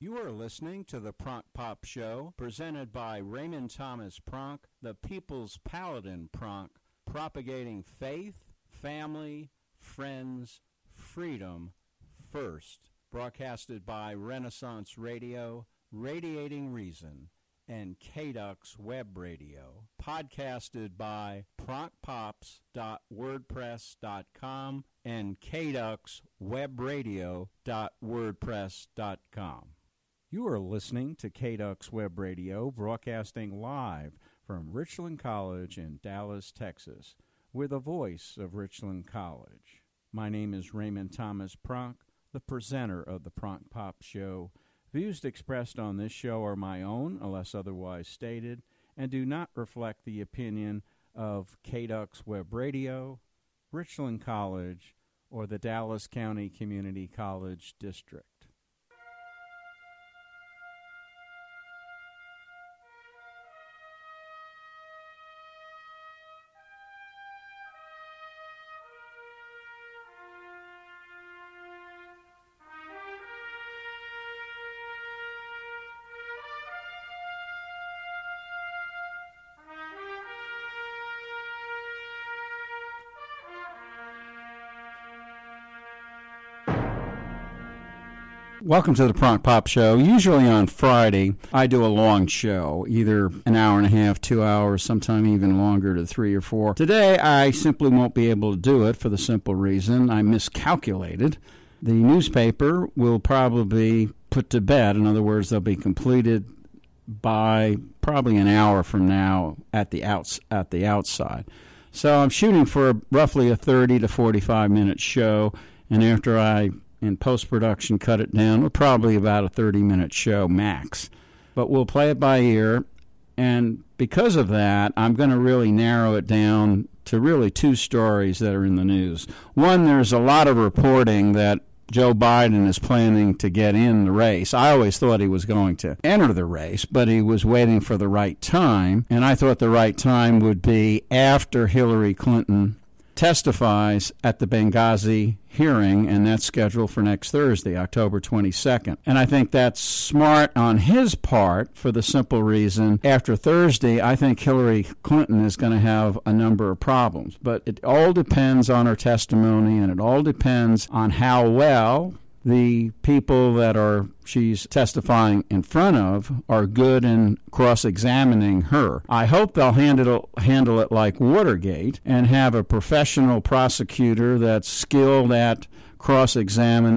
You are listening to the Pronk Pop Show, presented by Raymond Thomas Pronk, the People's Paladin Pronk, propagating faith, family, friends, freedom first. Broadcasted by Renaissance Radio, Radiating Reason, and KDUX Web Radio. Podcasted by pronkpops.wordpress.com and kduxwebradio.wordpress.com. You are listening to KDUX Web Radio, broadcasting live from Richland College in Dallas, Texas. We're the voice of Richland College. My name is Raymond Thomas Pronk, the presenter of the Pronk Pop Show. Views expressed on this show are my own, unless otherwise stated, and do not reflect the opinion of KDUX Web Radio, Richland College, or the Dallas County Community College District. Welcome to the Pronk Pop Show. Usually on Friday, I do a long show, either an hour and a half, 2 hours, sometime even longer to 3 or 4. Today, I simply won't be able to do it for the simple reason I miscalculated. The newspaper will probably be put to bed. In other words, they'll be completed by probably an hour from now at the outside. So I'm shooting for roughly a 30 to 45-minute show, and after I in post-production cut it down, we're probably about a 30-minute show max. But we'll play it by ear, and because of that, I'm going to really narrow it down to really 2 stories that are in the news. One, there's a lot of reporting that Joe Biden is planning to get in the race. I always thought he was going to enter the race, but he was waiting for the right time, and I thought the right time would be after Hillary Clinton testifies at the Benghazi hearing, and that's scheduled for next Thursday, October 22nd. And I think that's smart on his part for the simple reason, after Thursday, I think Hillary Clinton is going to have a number of problems. But it all depends on her testimony, and it all depends on how well the people that she's testifying in front of are good in cross-examining her. I hope they'll handle it like Watergate and have a professional prosecutor that's skilled at examining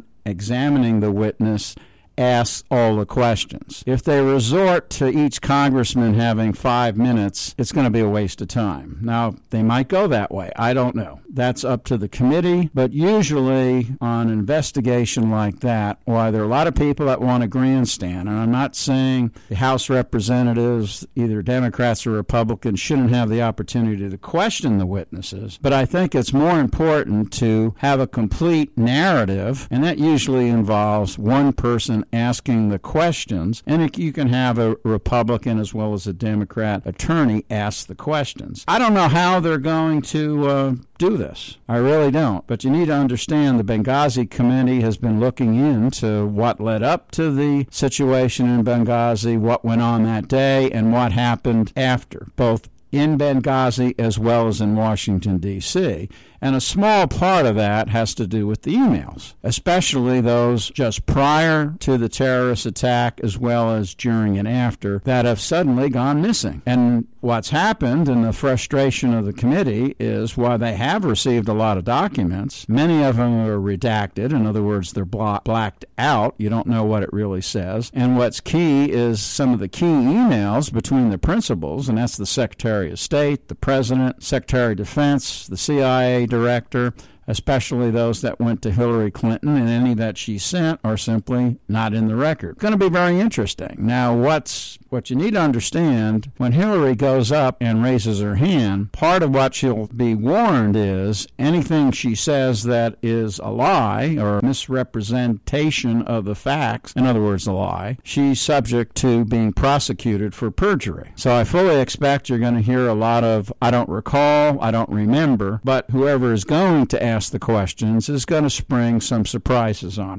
the witness asks all the questions. If they resort to each congressman having 5 minutes, it's going to be a waste of time. Now, they might go that way. I don't know. That's up to the committee, but usually on an investigation like that, why there are a lot of people that want to grandstand, and I'm not saying the House representatives, either Democrats or Republicans, shouldn't have the opportunity to question the witnesses, but I think it's more important to have a complete narrative, and that usually involves one person asking the questions, and you can have a Republican as well as a Democrat attorney ask the questions. I don't know how they're going to do this. I really don't. But you need to understand the Benghazi Committee has been looking into what led up to the situation in Benghazi, what went on that day, and what happened after, both in Benghazi as well as in Washington, D.C., and a small part of that has to do with the emails, especially those just prior to the terrorist attack as well as during and after that have suddenly gone missing. And what's happened, and the frustration of the committee, is while they have received a lot of documents, many of them are redacted. In other words, they're blacked out. You don't know what it really says. And what's key is some of the key emails between the principals, and that's the Secretary of State, the President, Secretary of Defense, the CIA director, especially those that went to Hillary Clinton, and any that she sent are simply not in the record. It's going to be very interesting. Now, what you need to understand, when Hillary goes up and raises her hand, part of what she'll be warned is anything she says that is a lie or a misrepresentation of the facts, in other words, a lie, she's subject to being prosecuted for perjury. So I fully expect you're going to hear a lot of, I don't recall, I don't remember, but whoever is going to ask the questions is going to spring some surprises on her.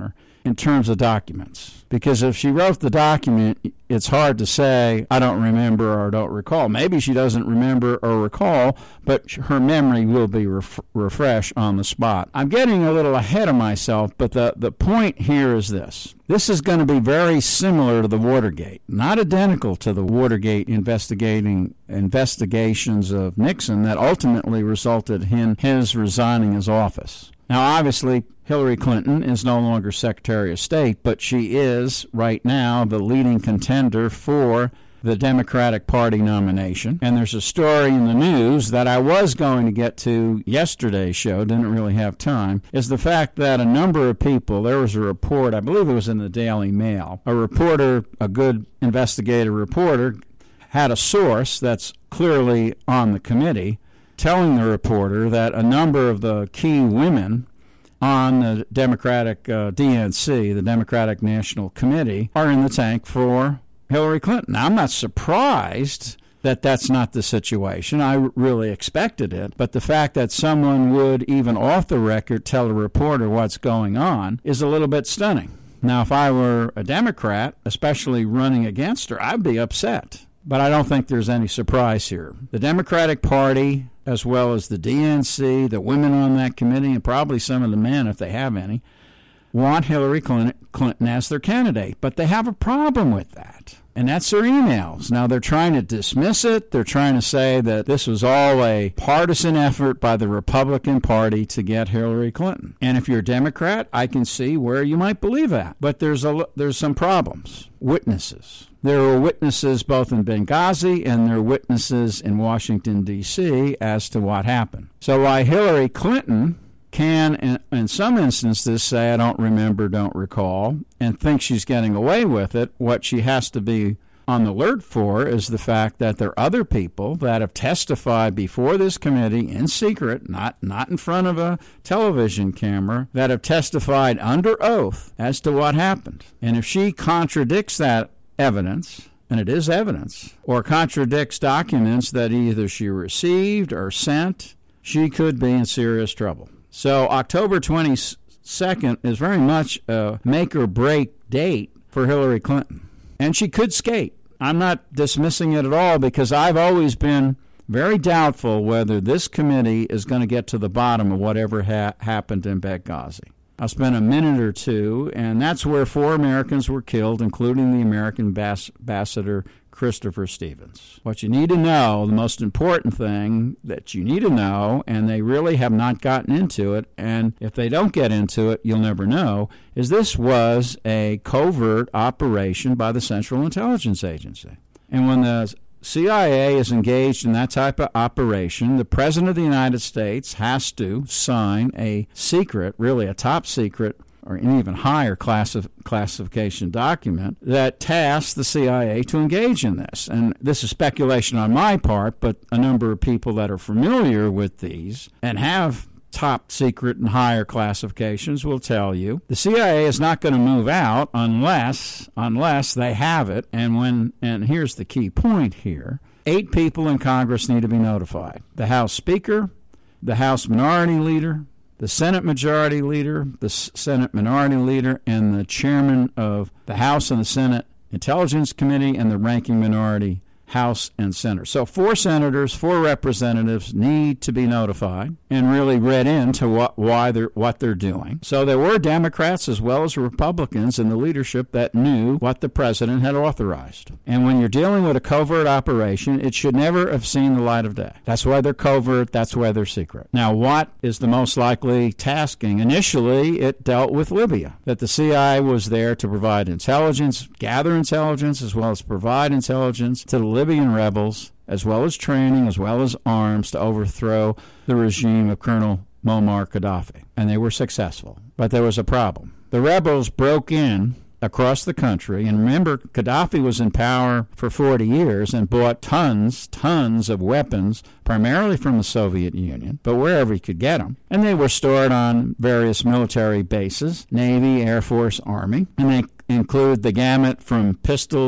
in terms of documents. Because if she wrote the document, it's hard to say, I don't remember or don't recall. Maybe she doesn't remember or recall, but her memory will be refreshed on the spot. I'm getting a little ahead of myself, but the point here is this. This is going to be very similar to the Watergate, not identical to the Watergate investigations of Nixon that ultimately resulted in his resigning his office. Now, obviously, Hillary Clinton is no longer Secretary of State, but she is, right now, the leading contender for the Democratic Party nomination. And there's a story in the news that I was going to get to yesterday's show, didn't really have time, is the fact that a number of people, there was a report, I believe it was in the Daily Mail, a reporter, a good investigative reporter, had a source that's clearly on the committee telling the reporter that a number of the key women on the Democratic DNC, the Democratic National Committee, are in the tank for Hillary Clinton. Now, I'm not surprised that that's not the situation. I really expected it. But the fact that someone would, even off the record, tell a reporter what's going on is a little bit stunning. Now, if I were a Democrat, especially running against her, I'd be upset. But I don't think there's any surprise here. The Democratic Party, as well as the DNC, the women on that committee, and probably some of the men, if they have any, want Hillary Clinton as their candidate. But they have a problem with that, and that's their emails. Now, they're trying to dismiss it. They're trying to say that this was all a partisan effort by the Republican Party to get Hillary Clinton. And if you're a Democrat, I can see where you might believe that. But there's some problems. Witnesses. There were witnesses both in Benghazi and there were witnesses in Washington, D.C. as to what happened. So while Hillary Clinton can, in some instances, say, I don't remember, don't recall, and think she's getting away with it, what she has to be on the alert for is the fact that there are other people that have testified before this committee in secret, not in front of a television camera, that have testified under oath as to what happened. And if she contradicts that evidence, and it is evidence, or contradicts documents that either she received or sent, she could be in serious trouble. So October 22nd is very much a make-or-break date for Hillary Clinton. And she could skate. I'm not dismissing it at all because I've always been very doubtful whether this committee is going to get to the bottom of whatever happened in Benghazi. I'll spend a minute or two, and that's where 4 Americans were killed, including the American ambassador Christopher Stevens. What you need to know, the most important thing that you need to know, and they really have not gotten into it, and if they don't get into it, you'll never know, is this was a covert operation by the Central Intelligence Agency. And when the CIA is engaged in that type of operation, the President of the United States has to sign a secret, really a top secret, or an even higher classification document that tasks the CIA to engage in this. And this is speculation on my part, but a number of people that are familiar with these and have top secret and higher classifications will tell you the CIA is not going to move out unless they have it. And here's the key point here. 8 people in Congress need to be notified. The House Speaker, the House Minority Leader, the Senate Majority Leader, the Senate Minority Leader, and the Chairman of the House and the Senate Intelligence Committee and the Ranking Minority House and Senate. So 4 senators, 4 representatives need to be notified and really read into what they're doing. So there were Democrats as well as Republicans in the leadership that knew what the president had authorized. And when you're dealing with a covert operation, it should never have seen the light of day. That's why they're covert. That's why they're secret. Now, what is the most likely tasking? Initially, it dealt with Libya, that the CIA was there to provide intelligence, gather intelligence, as well as provide intelligence to the Libyan rebels, as well as training, as well as arms to overthrow the regime of Colonel Muammar Gaddafi. And they were successful. But there was a problem. The rebels broke in across the country, and remember, Gaddafi was in power for 40 years and bought tons of weapons, primarily from the Soviet Union, but wherever he could get them. And they were stored on various military bases, Navy, Air Force, Army, and they include the gamut from pistols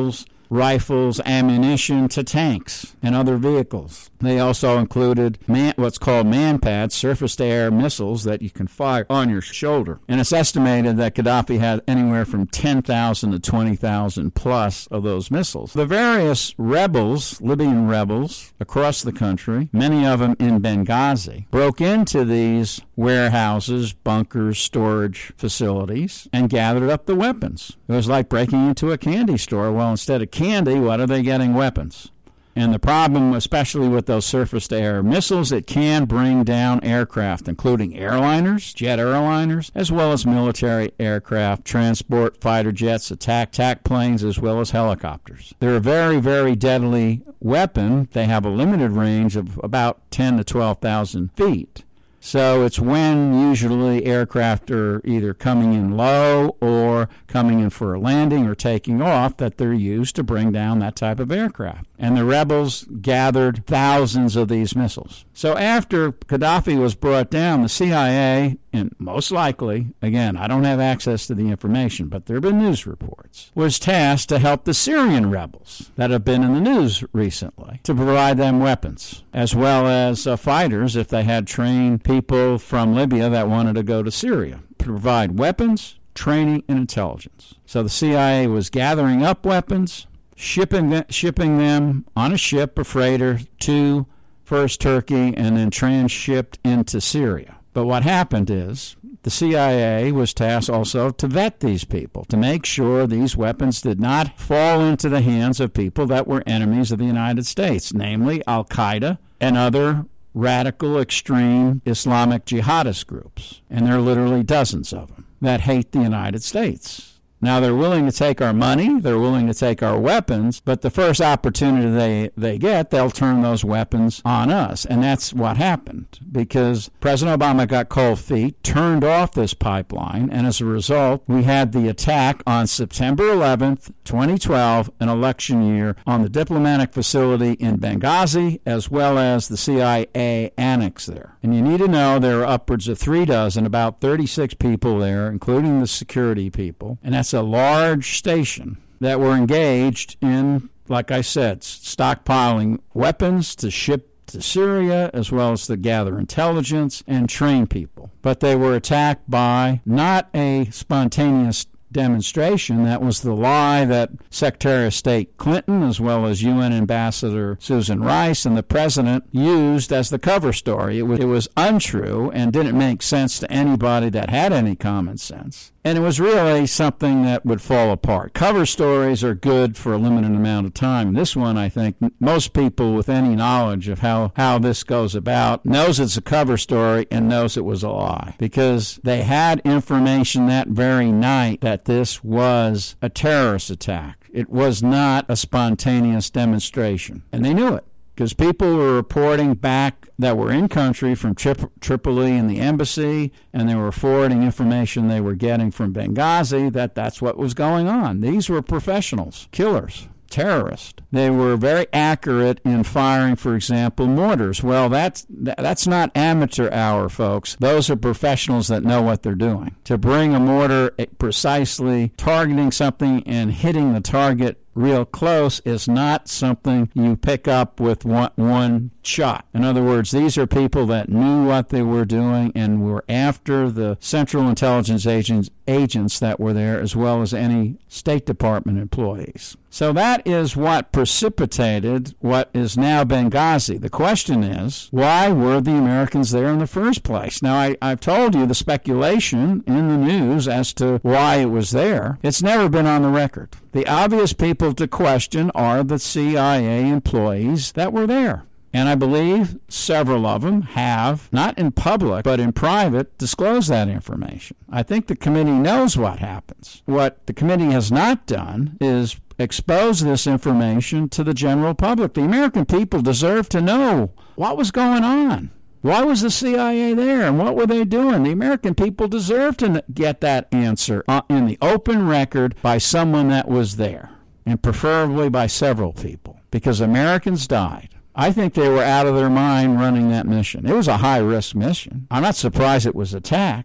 rifles, ammunition to tanks and other vehicles. They also included what's called man-pads, surface-to-air missiles that you can fire on your shoulder. And it's estimated that Gaddafi had anywhere from 10,000 to 20,000 plus of those missiles. The various rebels, Libyan rebels, across the country, many of them in Benghazi, broke into these warehouses, bunkers, storage facilities, and gathered up the weapons. It was like breaking into a candy store. Well, instead of candy, what are they getting? Weapons. And the problem, especially with those surface-to-air missiles, it can bring down aircraft, including airliners, jet airliners, as well as military aircraft, transport fighter jets, attack planes, as well as helicopters. They're a very, very deadly weapon. They have a limited range of about 10 to 12,000 feet. So it's when usually aircraft are either coming in low or coming in for a landing or taking off that they're used to bring down that type of aircraft. And the rebels gathered thousands of these missiles. So after Gaddafi was brought down, the CIA, and most likely, again, I don't have access to the information, but there have been news reports, was tasked to help the Syrian rebels that have been in the news recently to provide them weapons, as well as fighters if they had trained people from Libya that wanted to go to Syria, provide weapons, training, and intelligence. So the CIA was gathering up weapons, shipping them on a ship, a freighter, to first Turkey, and then transshipped into Syria. But what happened is the CIA was tasked also to vet these people, to make sure these weapons did not fall into the hands of people that were enemies of the United States, namely Al-Qaeda and other radical, extreme Islamic jihadist groups. And there are literally dozens of them that hate the United States. Now, they're willing to take our money, they're willing to take our weapons, but the first opportunity they get, they'll turn those weapons on us. And that's what happened, because President Obama got cold feet, turned off this pipeline, and as a result, we had the attack on September 11th, 2012, an election year, on the diplomatic facility in Benghazi, as well as the CIA annex there. And you need to know there are upwards of 36, about 36 people there, including the security people, and that's a large station that were engaged in, like I said, stockpiling weapons to ship to Syria, as well as to gather intelligence and train people. But they were attacked by not a spontaneous demonstration. That was the lie that Secretary of State Clinton, as well as UN Ambassador Susan Rice and the president, used as the cover story. It was untrue and didn't make sense to anybody that had any common sense. And it was really something that would fall apart. Cover stories are good for a limited amount of time. This one, I think, most people with any knowledge of how this goes about knows it's a cover story and knows it was a lie, because they had information that very night that this was a terrorist attack. It was not a spontaneous demonstration, and they knew it, because people were reporting back that were in country from Tripoli and the embassy, and they were forwarding information they were getting from Benghazi that that's what was going on. These were professionals, killers, terrorists. They were very accurate in firing, for example, mortars. Well, that's not amateur hour, folks. Those are professionals that know what they're doing. To bring a mortar precisely targeting something and hitting the target real close is not something you pick up with one shot. In other words, these are people that knew what they were doing and were after the Central Intelligence agents that were there, as well as any State Department employees. So that is what precipitated what is now Benghazi. The question is, why were the Americans there in the first place? Now, I've told you the speculation in the news as to why it was there. It's never been on the record. The obvious people to question are the CIA employees that were there. And I believe several of them have, not in public, but in private, disclosed that information. I think the committee knows what happens. What the committee has not done is expose this information to the general public. The American people deserve to know what was going on. Why was the CIA there, and what were they doing? The American people deserve to get that answer in the open record by someone that was there, and preferably by several people, because Americans died. I think they were out of their mind running that mission. It was a high-risk mission. I'm not surprised it was attacked.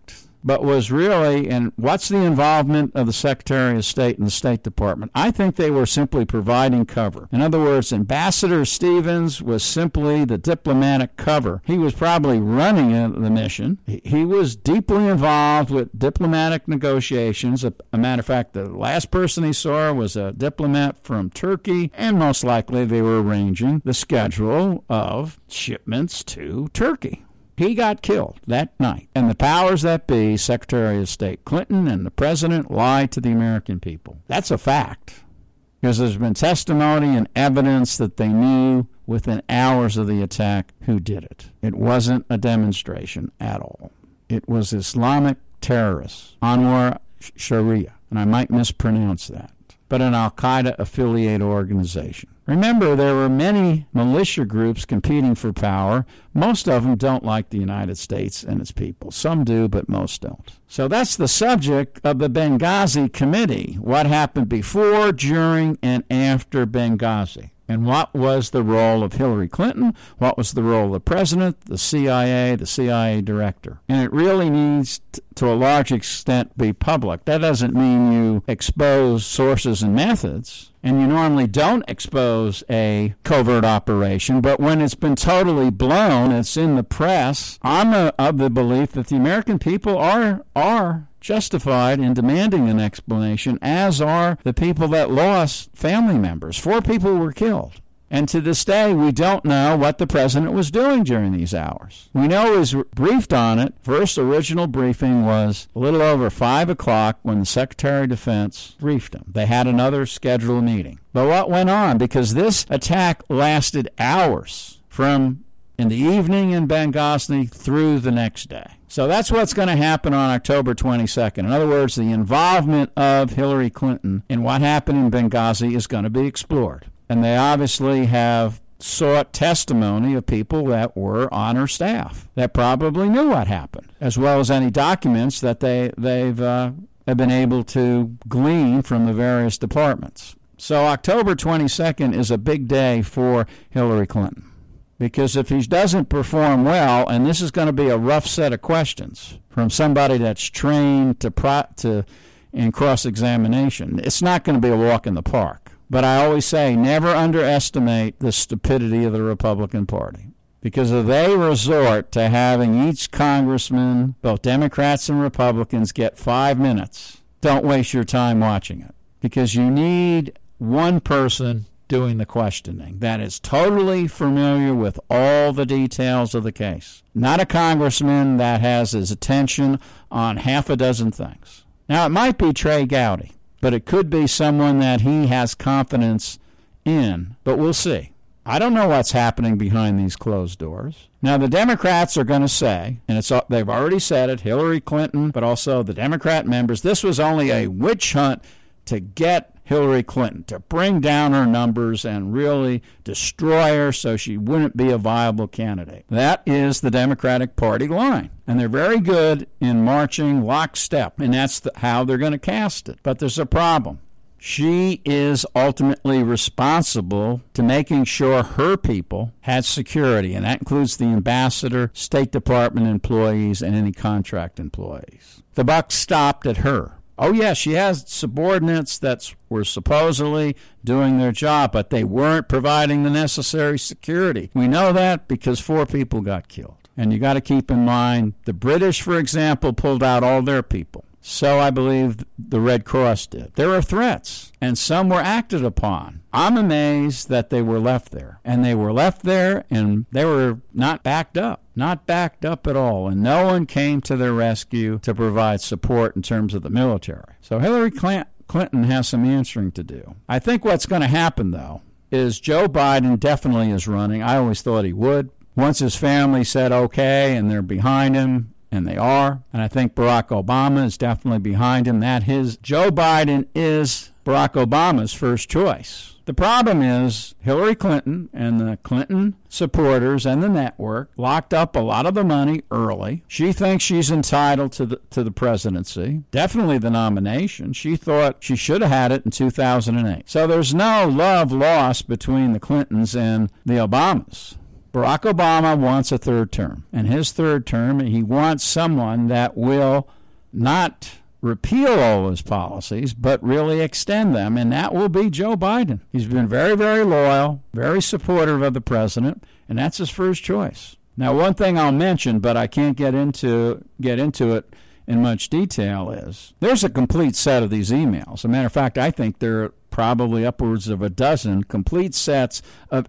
but was really, and what's the involvement of the Secretary of State and the State Department? I think they were simply providing cover. In other words, Ambassador Stevens was simply the diplomatic cover. He was probably running the mission. He was deeply involved with diplomatic negotiations. A matter of fact, the last person he saw was a diplomat from Turkey, and most likely they were arranging the schedule of shipments to Turkey. He got killed that night. And the powers that be, Secretary of State Clinton and the President, lied to the American people. That's a fact. Because there's been testimony and evidence that they knew within hours of the attack who did it. It wasn't a demonstration at all. It was Islamic terrorists, Anwar Sharia, and I might mispronounce that, but an al-Qaeda affiliate organization. Remember, there were many militia groups competing for power. Most of them don't like the United States and its people. Some do, but most don't. So that's the subject of the Benghazi Committee. What happened before, during, and after Benghazi? And what was the role of Hillary Clinton? What was the role of the president, the CIA director? And it really needs to a large extent be public. That doesn't mean you expose sources and methods. And you normally don't expose a covert operation, but when it's been totally blown, it's in the press. I'm of the belief that the American people are justified in demanding an explanation, as are the people that lost family members. 4 people were killed. And to this day, we don't know what the president was doing during these hours. We know he was briefed on it. First original briefing was a little over 5 o'clock when the Secretary of Defense briefed him. They had another scheduled meeting. But what went on? Because this attack lasted hours from in the evening in Benghazi through the next day. So that's what's going to happen on October 22nd. In other words, the involvement of Hillary Clinton in what happened in Benghazi is going to be explored. And they obviously have sought testimony of people that were on her staff that probably knew what happened, as well as any documents that they've been able to glean from the various departments. So October 22nd is a big day for Hillary Clinton, because if he doesn't perform well, and this is going to be a rough set of questions from somebody that's trained in cross-examination, it's not going to be a walk in the park. But I always say, never underestimate the stupidity of the Republican Party. Because if they resort to having each congressman, both Democrats and Republicans, get 5 minutes, don't waste your time watching it. Because you need one person doing the questioning that is totally familiar with all the details of the case. Not a congressman that has his attention on half a dozen things. Now, it might be Trey Gowdy, but it could be someone that he has confidence in, but we'll see. I don't know what's happening behind these closed doors. Now, the Democrats are going to say, and they've already said it, Hillary Clinton, but also the Democrat members, this was only a witch hunt to get Hillary Clinton, to bring down her numbers and really destroy her so she wouldn't be a viable candidate. That is the Democratic Party line. And they're very good in marching lockstep, and that's how they're going to cast it. But there's a problem. She is ultimately responsible to making sure her people had security, and that includes the ambassador, State Department employees, and any contract employees. The buck stopped at her. Oh, yeah, she has subordinates that were supposedly doing their job, but they weren't providing the necessary security. We know that because 4 people got killed. And you got to keep in mind, the British, for example, pulled out all their people. So I believe the Red Cross did. There are threats, and some were acted upon. I'm amazed that they were left there. And they were left there, and they were not backed up. Not backed up at all. And no one came to their rescue to provide support in terms of the military. So Hillary Clinton has some answering to do. I think what's going to happen, though, is Joe Biden definitely is running. I always thought he would. Once his family said okay, and they're behind him, and they are. And I think Barack Obama is definitely behind him. Joe Biden is Barack Obama's first choice. The problem is Hillary Clinton and the Clinton supporters and the network locked up a lot of the money early. She thinks she's entitled to the presidency, definitely the nomination. She thought she should have had it in 2008. So there's no love lost between the Clintons and the Obamas. Barack Obama wants a third term. And his third term, he wants someone that will not repeal all his policies, but really extend them, and that will be Joe Biden. He's been very, very loyal, very supportive of the president, and that's his first choice. Now, one thing I'll mention, but I can't get into it in much detail, is there's a complete set of these emails. As a matter of fact, I think there are probably upwards of a dozen complete sets of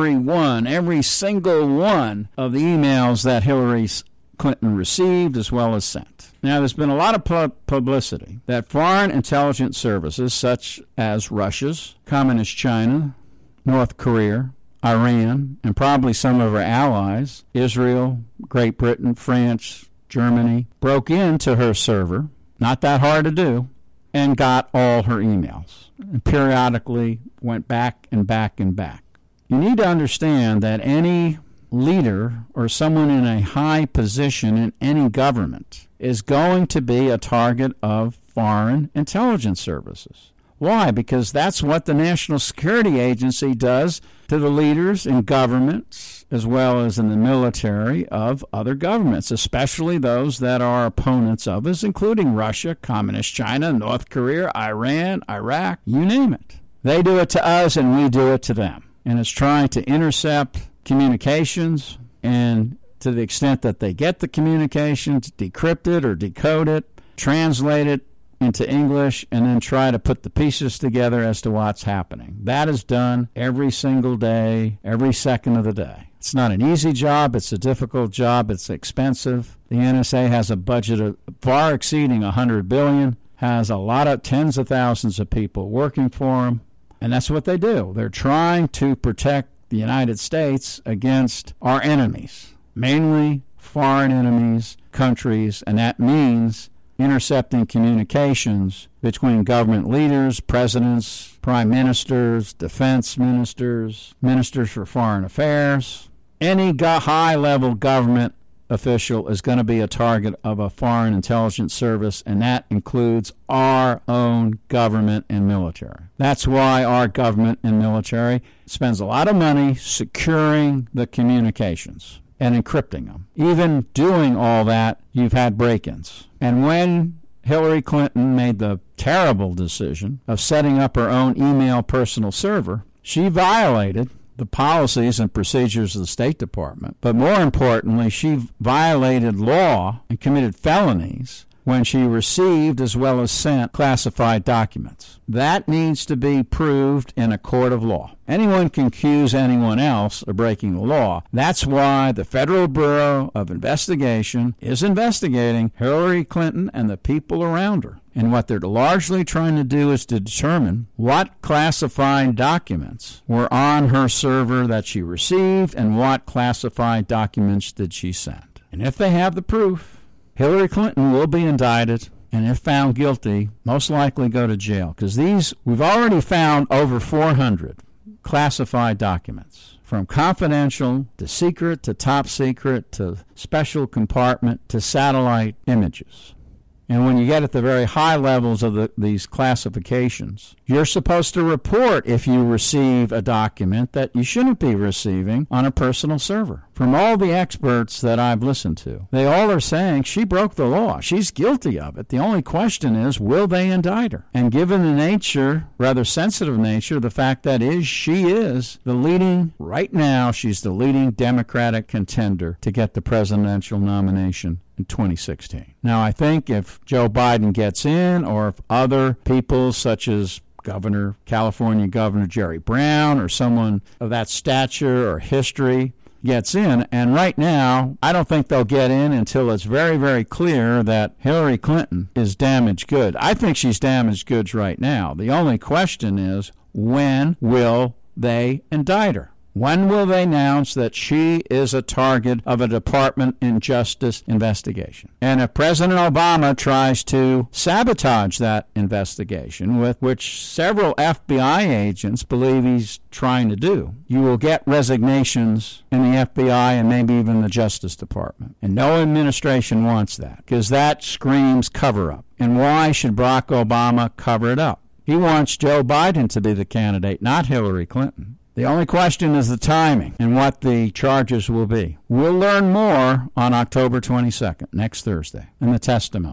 every single one of the emails that Hillary Clinton received as well as sent. Now, there's been a lot of publicity that foreign intelligence services such as Russia's, Communist China, North Korea, Iran, and probably some of our allies, Israel, Great Britain, France, Germany, broke into her server, not that hard to do, and got all her emails, and periodically went back and back and back. You need to understand that any leader or someone in a high position in any government is going to be a target of foreign intelligence services. Why? Because that's what the National Security Agency does to the leaders in governments as well as in the military of other governments, especially those that are opponents of us, including Russia, Communist China, North Korea, Iran, Iraq, you name it. They do it to us and we do it to them. And it's trying to intercept communications, and to the extent that they get the communications, decrypt it or decode it, translate it into English, and then try to put the pieces together as to what's happening. That is done every single day, every second of the day. It's not an easy job. It's a difficult job. It's expensive. The NSA has a budget of far exceeding $100 billion, has a lot of tens of thousands of people working for them, and that's what they do. They're trying to protect the United States against our enemies, mainly foreign enemies, countries, and that means intercepting communications between government leaders, presidents, prime ministers, defense ministers, ministers for foreign affairs. Any high-level government official is going to be a target of a foreign intelligence service, and that includes our own government and military. That's why our government and military spends a lot of money securing the communications and encrypting them. Even doing all that, you've had break-ins. And when Hillary Clinton made the terrible decision of setting up her own email personal server, she violated the policies and procedures of the State Department. But more importantly, she violated law and committed felonies when she received as well as sent classified documents. That needs to be proved in a court of law. Anyone can accuse anyone else of breaking the law. That's why the Federal Bureau of Investigation is investigating Hillary Clinton and the people around her. And what they're largely trying to do is to determine what classified documents were on her server that she received and what classified documents did she send. And if they have the proof, Hillary Clinton will be indicted, and if found guilty, most likely go to jail. Because we've already found over 400 classified documents, from confidential to secret to top secret to special compartment to satellite images. And when you get at the very high levels of these classifications, you're supposed to report if you receive a document that you shouldn't be receiving on a personal server. From all the experts that I've listened to, they all are saying she broke the law. She's guilty of it. The only question is, will they indict her? And given the nature, rather sensitive nature, the fact that she is the leading, right now, she's the leading Democratic contender to get the presidential nomination in 2016. Now, I think if Joe Biden gets in, or if other people such as California Governor Jerry Brown or someone of that stature or history gets in, and right now, I don't think they'll get in until it's very, very clear that Hillary Clinton is damaged goods. I think she's damaged goods right now. The only question is, when will they indict her? When will they announce that she is a target of a Department of Justice investigation? And if President Obama tries to sabotage that investigation, which several FBI agents believe he's trying to do, you will get resignations in the FBI and maybe even the Justice Department. And no administration wants that, because that screams cover-up. And why should Barack Obama cover it up? He wants Joe Biden to be the candidate, not Hillary Clinton. The only question is the timing and what the charges will be. We'll learn more on October 22nd, next Thursday, in the testimony.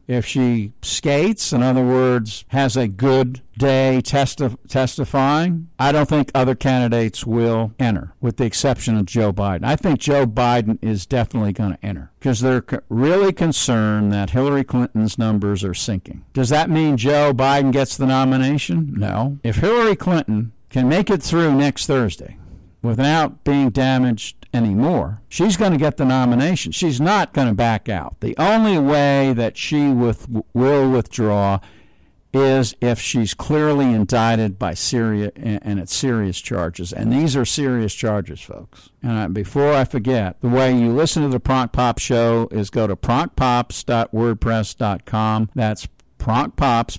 If she skates, in other words, has a good day testifying, I don't think other candidates will enter, with the exception of Joe Biden. I think Joe Biden is definitely going to enter because they're really concerned that Hillary Clinton's numbers are sinking. Does that mean Joe Biden gets the nomination? No. If Hillary Clinton can make it through next Thursday without being damaged anymore, she's going to get the nomination. She's not going to back out. The only way that she will withdraw is if she's clearly indicted by Syria and it's serious charges. And these are serious charges, folks. And before I forget, the way you listen to the Pronk Pop Show is go to pronkpops.wordpress.com. That's Pronkpops,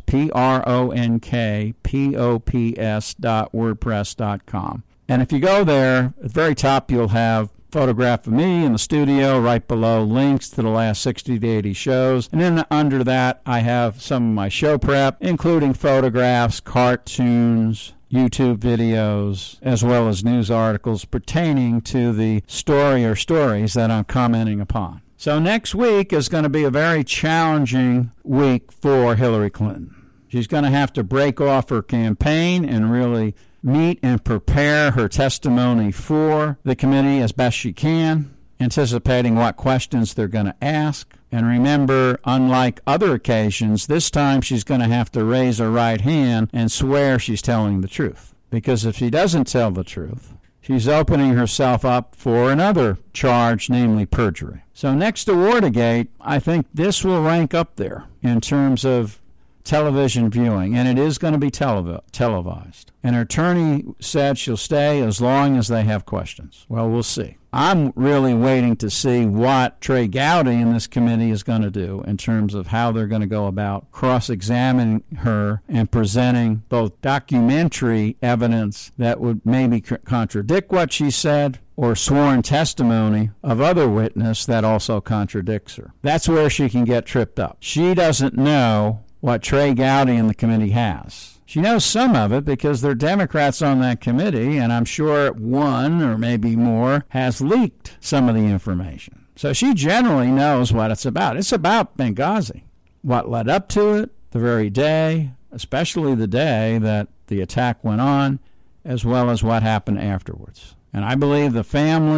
PRONKPOPS.wordpress.com. And if you go there, at the very top, you'll have a photograph of me in the studio. Right below, links to the last 60 to 80 shows. And then under that, I have some of my show prep, including photographs, cartoons, YouTube videos, as well as news articles pertaining to the story or stories that I'm commenting upon. So next week is going to be a very challenging week for Hillary Clinton. She's going to have to break off her campaign and really meet and prepare her testimony for the committee as best she can, anticipating what questions they're going to ask. And remember, unlike other occasions, this time she's going to have to raise her right hand and swear she's telling the truth. Because if she doesn't tell the truth, she's opening herself up for another charge, namely perjury. So next to Watergate, I think this will rank up there in terms of television viewing, and it is going to be televised. And her attorney said she'll stay as long as they have questions. Well, we'll see. I'm really waiting to see what Trey Gowdy in this committee is going to do in terms of how they're going to go about cross-examining her and presenting both documentary evidence that would maybe contradict what she said or sworn testimony of other witness that also contradicts her. That's where she can get tripped up. She doesn't know what Trey Gowdy and the committee has. She knows some of it because there are Democrats on that committee, and I'm sure one or maybe more has leaked some of the information. So she generally knows what it's about. It's about Benghazi. What led up to it, the very day, especially the day that the attack went on, as well as what happened afterwards. And I believe the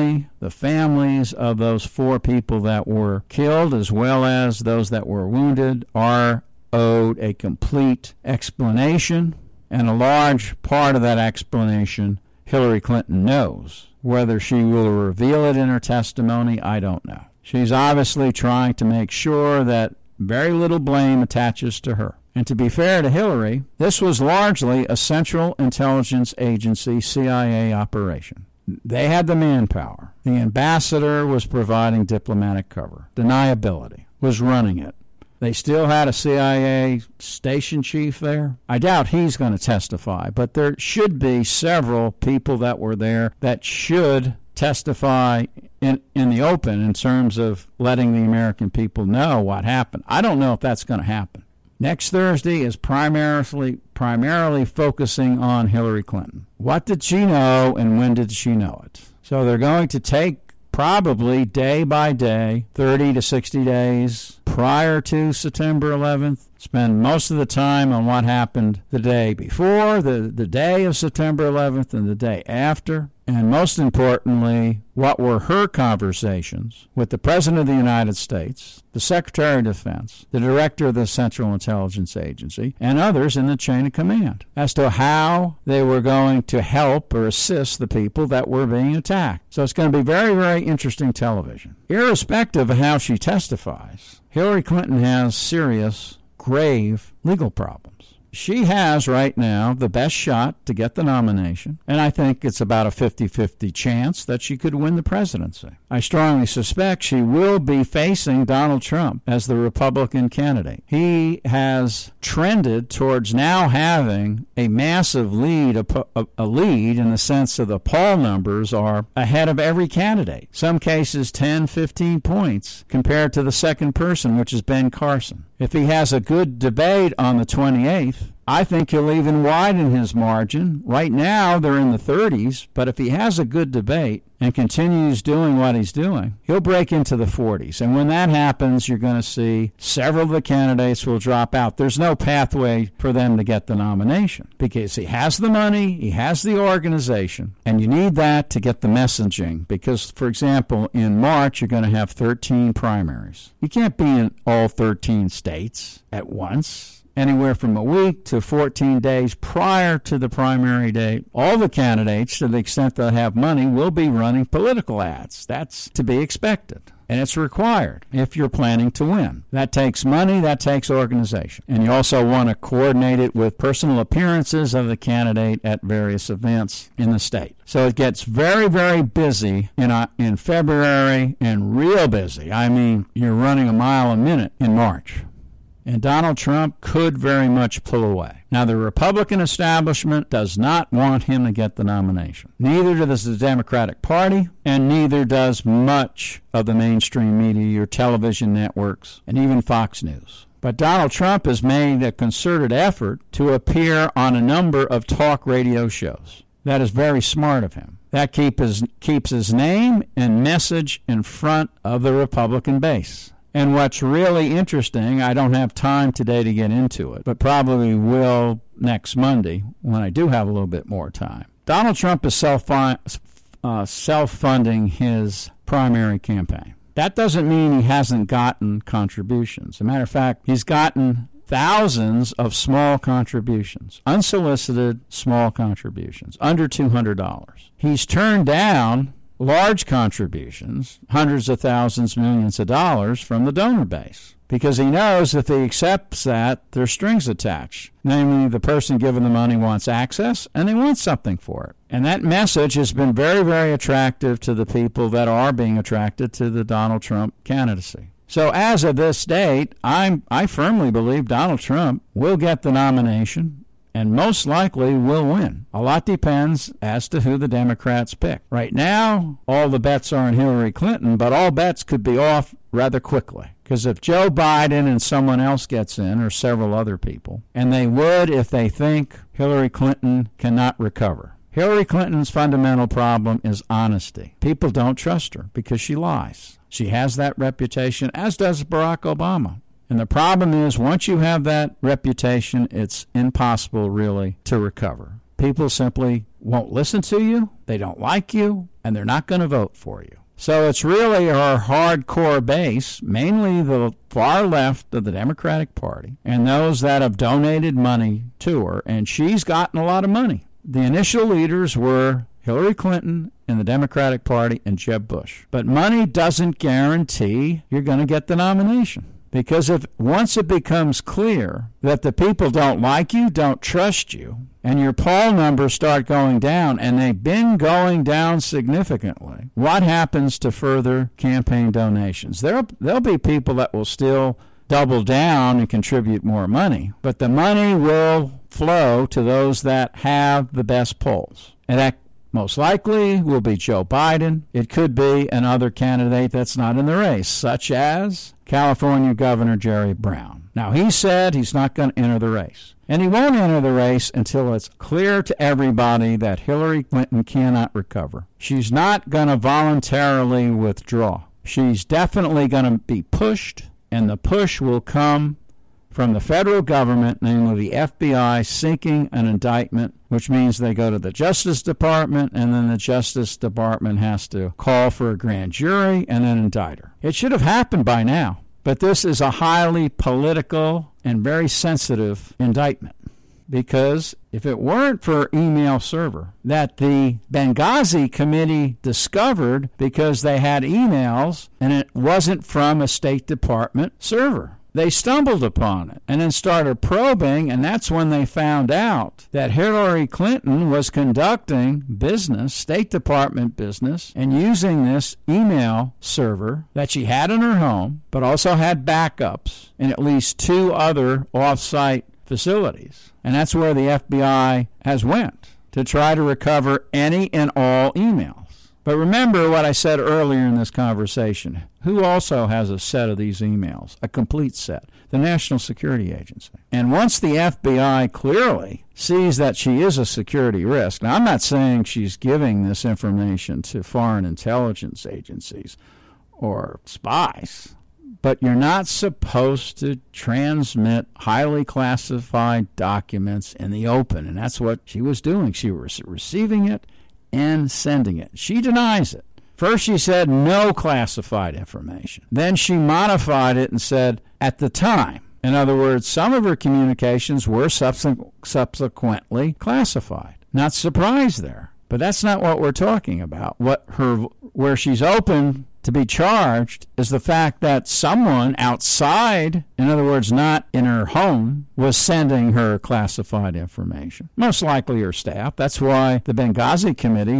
families of those 4 people that were killed, as well as those that were wounded, are owed a complete explanation, and a large part of that explanation Hillary Clinton knows. Whether she will reveal it in her testimony, I don't know. She's obviously trying to make sure that very little blame attaches to her. And to be fair to Hillary, this was largely a Central Intelligence Agency, CIA operation. They had the manpower. The ambassador was providing diplomatic cover. Deniability was running it. They still had a CIA station chief there. I doubt he's going to testify, but there should be several people that were there that should testify in the open in terms of letting the American people know what happened. I don't know if that's going to happen. Next Thursday is primarily focusing on Hillary Clinton. What did she know and when did she know it? So they're going to take probably day by day, 30 to 60 days prior to September 11th, spend most of the time on what happened the day before, the day of September 11th, and the day after. And most importantly, what were her conversations with the President of the United States, the Secretary of Defense, the Director of the Central Intelligence Agency, and others in the chain of command as to how they were going to help or assist the people that were being attacked. So it's going to be very, very interesting television. Irrespective of how she testifies, Hillary Clinton has serious, grave legal problems. She has right now the best shot to get the nomination, and I think it's about a 50-50 chance that she could win the presidency. I strongly suspect she will be facing Donald Trump as the Republican candidate. He has trended towards now having a massive lead, a lead in the sense of the poll numbers are ahead of every candidate. Some cases 10, 15 points compared to the second person, which is Ben Carson. If he has a good debate on the 28th, strength. I think he'll even widen his margin. Right now, they're in the 30s, but if he has a good debate and continues doing what he's doing, he'll break into the 40s. And when that happens, you're going to see several of the candidates will drop out. There's no pathway for them to get the nomination because he has the money, he has the organization, and you need that to get the messaging because, for example, in March, you're going to have 13 primaries. You can't be in all 13 states at once. Anywhere from a week to 14 days prior to the primary date, all the candidates, to the extent they have money, will be running political ads. That's to be expected. And it's required if you're planning to win. That takes money, that takes organization. And you also want to coordinate it with personal appearances of the candidate at various events in the state. So it gets very, very busy in February and real busy. I mean, you're running a mile a minute in March. And Donald Trump could very much pull away. Now, the Republican establishment does not want him to get the nomination. Neither does the Democratic Party, and neither does much of the mainstream media, your television networks, and even Fox News. But Donald Trump has made a concerted effort to appear on a number of talk radio shows. That is very smart of him. That keeps his name and message in front of the Republican base. And what's really interesting, I don't have time today to get into it, but probably will next Monday when I do have a little bit more time. Donald Trump is self-funding his primary campaign. That doesn't mean he hasn't gotten contributions. As a matter of fact, he's gotten thousands of small contributions, unsolicited small contributions, under $200. He's turned down large contributions, hundreds of thousands, millions of dollars from the donor base, because he knows if he accepts that, there's strings attached. Namely, the person giving the money wants access, and they want something for it. And that message has been very, very attractive to the people that are being attracted to the Donald Trump candidacy. So as of this date, I firmly believe Donald Trump will get the nomination and most likely will win. A lot depends as to who the Democrats pick. Right now, all the bets are on Hillary Clinton, but all bets could be off rather quickly. Because if Joe Biden and someone else gets in, or several other people, and they would if they think Hillary Clinton cannot recover. Hillary Clinton's fundamental problem is honesty. People don't trust her because she lies. She has that reputation, as does Barack Obama. And the problem is, once you have that reputation, it's impossible, really, to recover. People simply won't listen to you, they don't like you, and they're not going to vote for you. So it's really our hardcore base, mainly the far left of the Democratic Party, and those that have donated money to her, and she's gotten a lot of money. The initial leaders were Hillary Clinton in the Democratic Party and Jeb Bush. But money doesn't guarantee you're going to get the nomination. Because once it becomes clear that the people don't like you, don't trust you, and your poll numbers start going down, and they've been going down significantly, what happens to further campaign donations? There'll be people that will still double down and contribute more money, but the money will flow to those that have the best polls. And that most likely will be Joe Biden. It could be another candidate that's not in the race, such as California Governor Jerry Brown. Now, he said he's not going to enter the race. And he won't enter the race until it's clear to everybody that Hillary Clinton cannot recover. She's not going to voluntarily withdraw. She's definitely going to be pushed, and the push will come from the federal government, namely the FBI, seeking an indictment, which means they go to the Justice Department, and then the Justice Department has to call for a grand jury and then indict her. It should have happened by now, but this is a highly political and very sensitive indictment. Because if it weren't for email server that the Benghazi committee discovered because they had emails and it wasn't from a State Department server, they stumbled upon it and then started probing, and that's when they found out that Hillary Clinton was conducting business, State Department business, and using this email server that she had in her home, but also had backups in at least 2 other off-site facilities. And that's where the FBI has went to try to recover any and all emails. But remember what I said earlier in this conversation. Who also has a set of these emails? A complete set. the National Security Agency. And once the FBI clearly sees that she is a security risk, now I'm not saying she's giving this information to foreign intelligence agencies or spies, but you're not supposed to transmit highly classified documents in the open, and that's what she was doing. She was receiving it and sending it. She denies it. First she said no classified information. Then she modified it and said at the time. In other words, some of her communications were subsequently classified. Not surprised there, but that's not what we're talking about. Where she's open to be charged is the fact that someone outside, in other words, not in her home, was sending her classified information. Most likely her staff. That's why the Benghazi Committee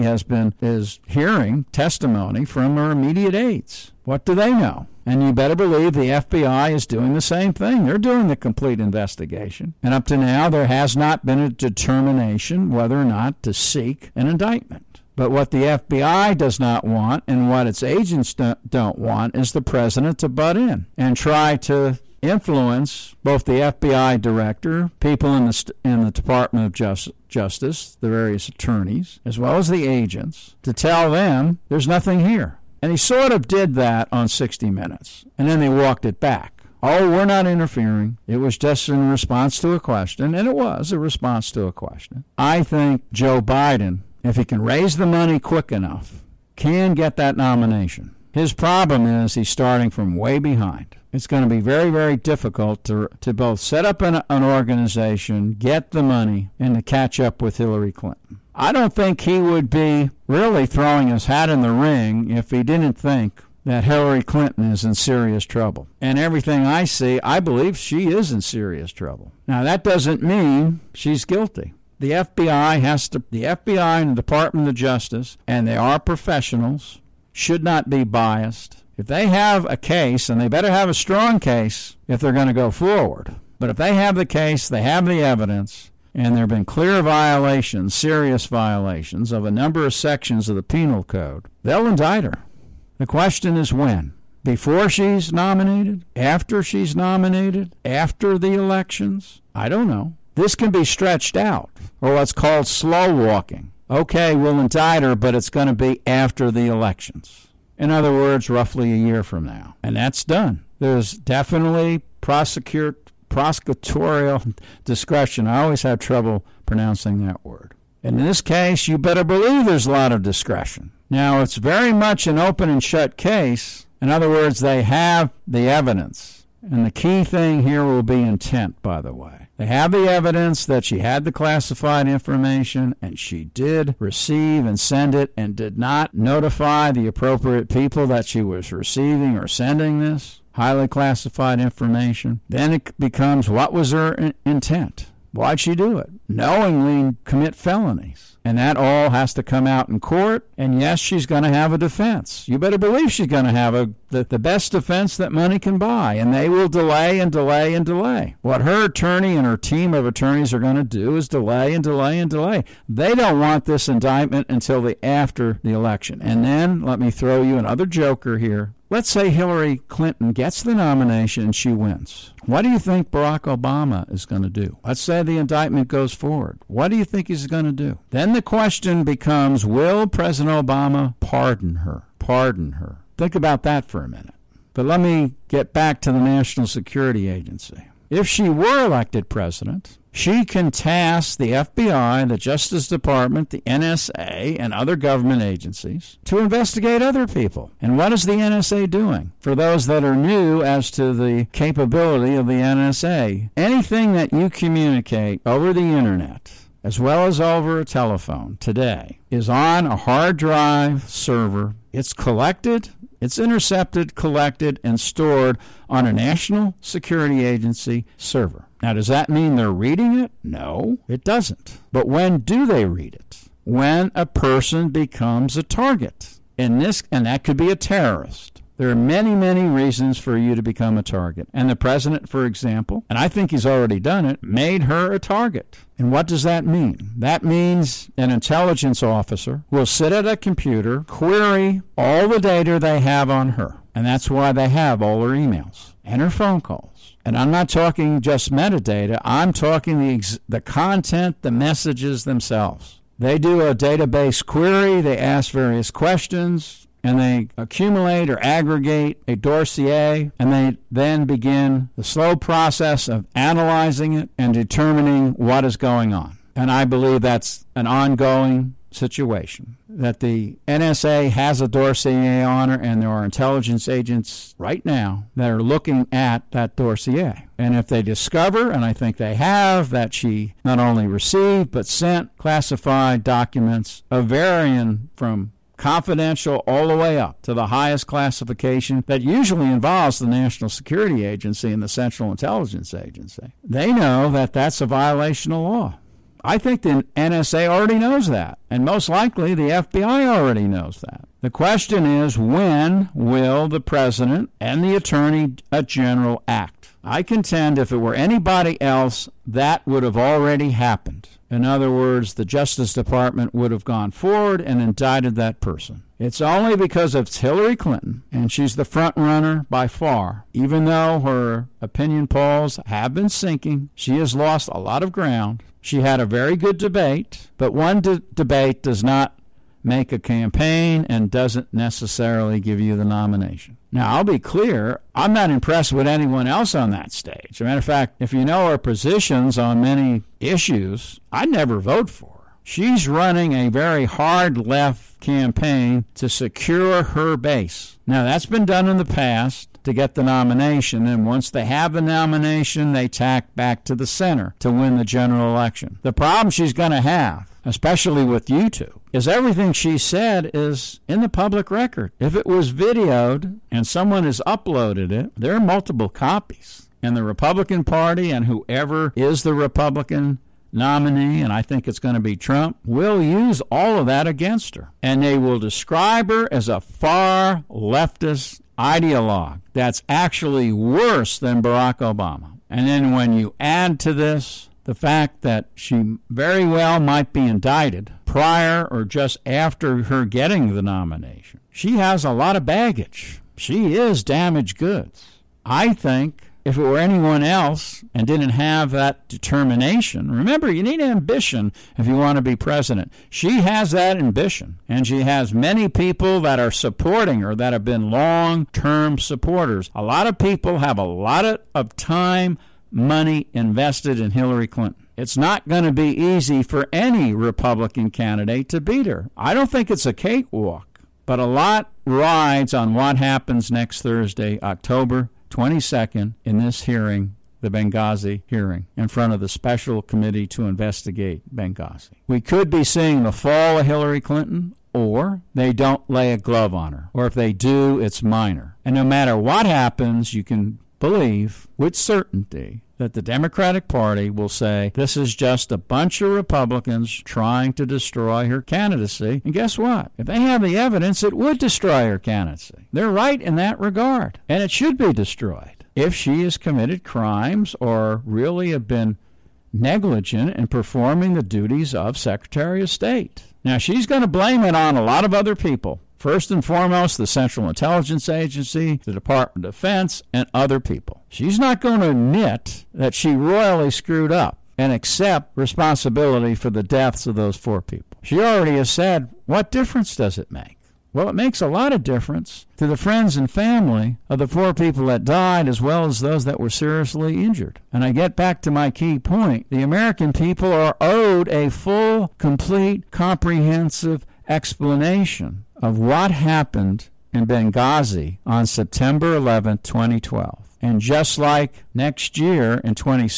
is hearing testimony from her immediate aides. What do they know? And you better believe the FBI is doing the same thing. They're doing the complete investigation. And up to now, there has not been a determination whether or not to seek an indictment. But what the FBI does not want and what its agents don't want is the president to butt in and try to influence both the FBI director, people in the Department of Justice, the various attorneys, as well as the agents, to tell them there's nothing here. And he sort of did that on 60 Minutes, and then they walked it back. Oh, we're not interfering. It was just in response to a question, and it was a response to a question. I think Joe Biden, if he can raise the money quick enough, can get that nomination. His problem is he's starting from way behind. It's going to be very, very difficult to both set up an organization, get the money, and to catch up with Hillary Clinton. I don't think he would be really throwing his hat in the ring if he didn't think that Hillary Clinton is in serious trouble. And everything I see, I believe she is in serious trouble. Now, that doesn't mean she's guilty. The FBI and the Department of Justice, and they are professionals, should not be biased. If they have a case, and they better have a strong case if they're going to go forward. But if they have the case, they have the evidence, and there have been clear violations, serious violations of a number of sections of the penal code, they'll indict her. The question is when? Before she's nominated? After she's nominated? After the elections? I don't know. This can be stretched out, or what's called slow walking. Okay, we'll indict her, but it's going to be after the elections. In other words, roughly a year from now. And that's done. There's definitely prosecutorial discretion. I always have trouble pronouncing that word. And in this case, you better believe there's a lot of discretion. Now, it's very much an open and shut case. In other words, they have the evidence. And the key thing here will be intent, by the way. They have the evidence that she had the classified information, and she did receive and send it and did not notify the appropriate people that she was receiving or sending this highly classified information. Then it becomes, what was her intent? Why'd she do it? Knowingly commit felonies. And that all has to come out in court. And yes, she's going to have a defense. You better believe she's going to have the best defense that money can buy. And they will delay and delay and delay. What her attorney and her team of attorneys are going to do is delay and delay and delay. They don't want this indictment until after the election. And then, let me throw you another joker here. Let's say Hillary Clinton gets the nomination and she wins. What do you think Barack Obama is going to do? Let's say the indictment goes forward. What do you think he's going to do? Then the question becomes, will President Obama pardon her? Pardon her. Think about that for a minute. But let me get back to the National Security Agency. If she were elected president, she can task the FBI, the Justice Department, the NSA, and other government agencies to investigate other people. And what is the NSA doing? For those that are new as to the capability of the NSA, anything that you communicate over the internet, as well as over a telephone today, is on a hard drive server. It's collected, it's intercepted, collected, and stored on a National Security Agency server. Now, does that mean they're reading it? No, it doesn't. But when do they read it? When a person becomes a target. And that could be a terrorist. There are many, many reasons for you to become a target. And the president, for example, and I think he's already done it, made her a target. And what does that mean? That means an intelligence officer will sit at a computer, query all the data they have on her. And that's why they have all her emails and her phone calls. And I'm not talking just metadata. I'm talking the content, the messages themselves. They do a database query. They ask various questions, and they accumulate or aggregate a dossier, and they then begin the slow process of analyzing it and determining what is going on. And I believe that's an ongoing situation, that the NSA has a dossier on her, and there are intelligence agents right now that are looking at that dossier. And if they discover, and I think they have, that she not only received but sent classified documents of varying from confidential all the way up to the highest classification that usually involves the National Security Agency and the Central Intelligence Agency, they know that that's a violation of law. I think the NSA already knows that, and most likely the FBI already knows that. The question is, when will the president and the attorney general act? I contend if it were anybody else, that would have already happened. In other words, the Justice Department would have gone forward and indicted that person. It's only because it's Hillary Clinton, and she's the front runner by far. Even though her opinion polls have been sinking, she has lost a lot of ground. She had a very good debate, but one debate does not make a campaign and doesn't necessarily give you the nomination. Now, I'll be clear, I'm not impressed with anyone else on that stage. As a matter of fact, if you know her positions on many issues, I'd never vote for her. She's running a very hard left campaign to secure her base. Now, that's been done in the past to get the nomination, and once they have the nomination, they tack back to the center to win the general election. The problem she's going to have, especially with YouTube, is everything she said is in the public record. If it was videoed and someone has uploaded it, there are multiple copies. And the Republican Party and whoever is the Republican nominee, and I think it's going to be Trump, will use all of that against her. And they will describe her as a far leftist ideologue that's actually worse than Barack Obama. And then when you add to this the fact that she very well might be indicted prior or just after her getting the nomination, she has a lot of baggage. She is damaged goods. I think if it were anyone else and didn't have that determination, remember, you need ambition if you want to be president. She has that ambition, and she has many people that are supporting her that have been long-term supporters. A lot of people have a lot of time, money invested in Hillary Clinton. It's not going to be easy for any Republican candidate to beat her. I don't think it's a cakewalk, but a lot rides on what happens next Thursday, October 22nd, in this hearing, the Benghazi hearing, in front of the Special Committee to investigate Benghazi. We could be seeing the fall of Hillary Clinton, or they don't lay a glove on her. Or if they do, it's minor. And no matter what happens, you can believe with certainty that the Democratic Party will say this is just a bunch of Republicans trying to destroy her candidacy. And guess what? If they have the evidence, it would destroy her candidacy. They're right in that regard. And it should be destroyed if she has committed crimes or really have been negligent in performing the duties of Secretary of State. Now, she's going to blame it on a lot of other people. First and foremost, the Central Intelligence Agency, the Department of Defense, and other people. She's not going to admit that she royally screwed up and accept responsibility for the deaths of those 4 people. She already has said, what difference does it make? Well, it makes a lot of difference to the friends and family of the 4 people that died, as well as those that were seriously injured. And I get back to my key point. The American people are owed a full, complete, comprehensive explanation of what happened in Benghazi on September 11, 2012. And just like next year in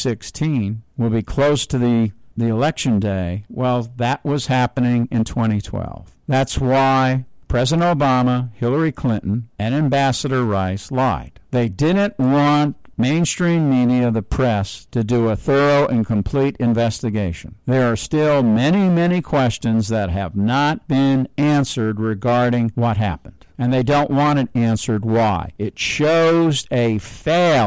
2016, we'll be close to the election day, well, that was happening in 2012. That's why President Obama, Hillary Clinton, and Ambassador Rice lied. They didn't want mainstream media, the press, to do a thorough and complete investigation. There are still many, many questions that have not been answered regarding what happened. And they don't want it answered. Why? It shows a failed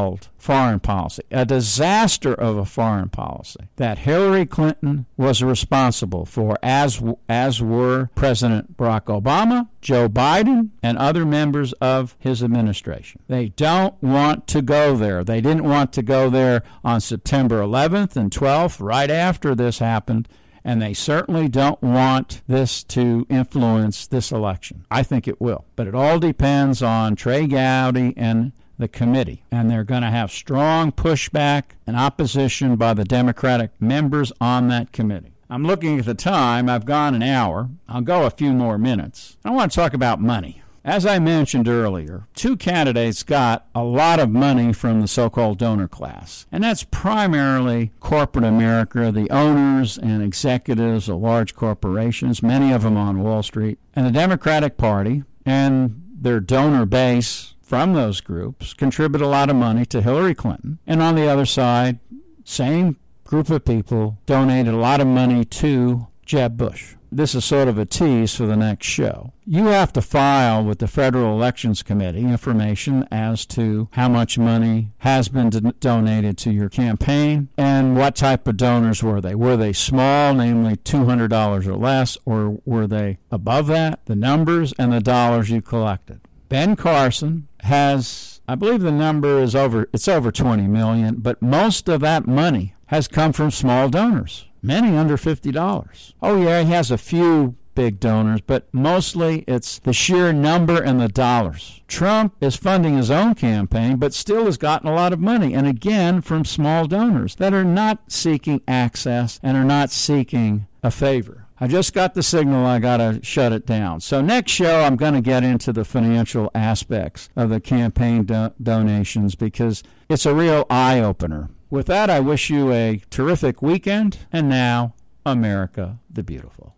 foreign policy, a disaster of a foreign policy that Hillary Clinton was responsible for, as were President Barack Obama, Joe Biden, and other members of his administration. They don't want to go there. They didn't want to go there on September 11th and 12th, right after this happened, and they certainly don't want this to influence this election. I think it will, but it all depends on Trey Gowdy and the committee, and they're going to have strong pushback and opposition by the Democratic members on that committee. I'm looking at the time. I've gone an hour. I'll go a few more minutes. I want to talk about money. As I mentioned earlier, two candidates got a lot of money from the so-called donor class, and that's primarily corporate America, the owners and executives of large corporations, many of them on Wall Street, and the Democratic Party and their donor base from those groups contribute a lot of money to Hillary Clinton. And on the other side, same group of people donated a lot of money to Jeb Bush. This is sort of a tease for the next show. You have to file with the Federal Elections Committee information as to how much money has been donated to your campaign and what type of donors were they. Were they small, namely $200 or less, or were they above that? The numbers and the dollars you collected. Ben Carson has, I believe the number is over 20 million, but most of that money has come from small donors, many under $50. Oh yeah, he has a few big donors, but mostly it's the sheer number and the dollars. Trump is funding his own campaign, but still has gotten a lot of money, and again from small donors that are not seeking access and are not seeking a favor. I just got the signal. I got to shut it down. So next show, I'm going to get into the financial aspects of the campaign donations because it's a real eye-opener. With that, I wish you a terrific weekend. And now, America the Beautiful.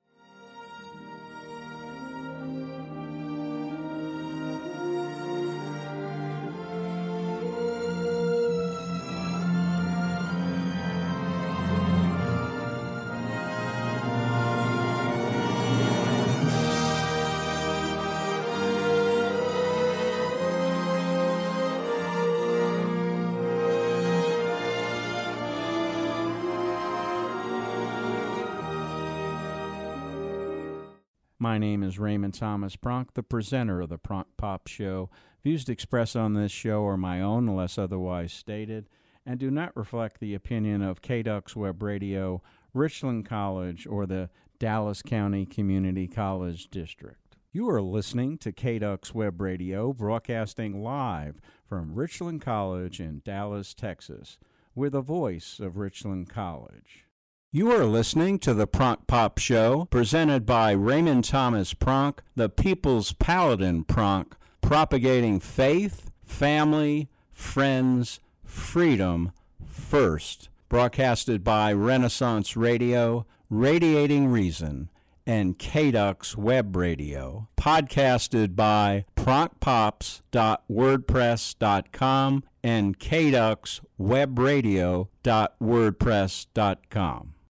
My name is Raymond Thomas Pronk, the presenter of the Pronk Pop Show. Views expressed on this show are my own, unless otherwise stated, and do not reflect the opinion of KDUX Web Radio, Richland College, or the Dallas County Community College District. You are listening to KDUX Web Radio, broadcasting live from Richland College in Dallas, Texas. We're the voice of Richland College. You are listening to the Pronk Pop Show, presented by Raymond Thomas Pronk, the People's Paladin Pronk, propagating faith, family, friends, freedom first. Broadcasted by Renaissance Radio, Radiating Reason, and KDUX Web Radio. Podcasted by pronkpops.wordpress.com and kduxwebradio.wordpress.com.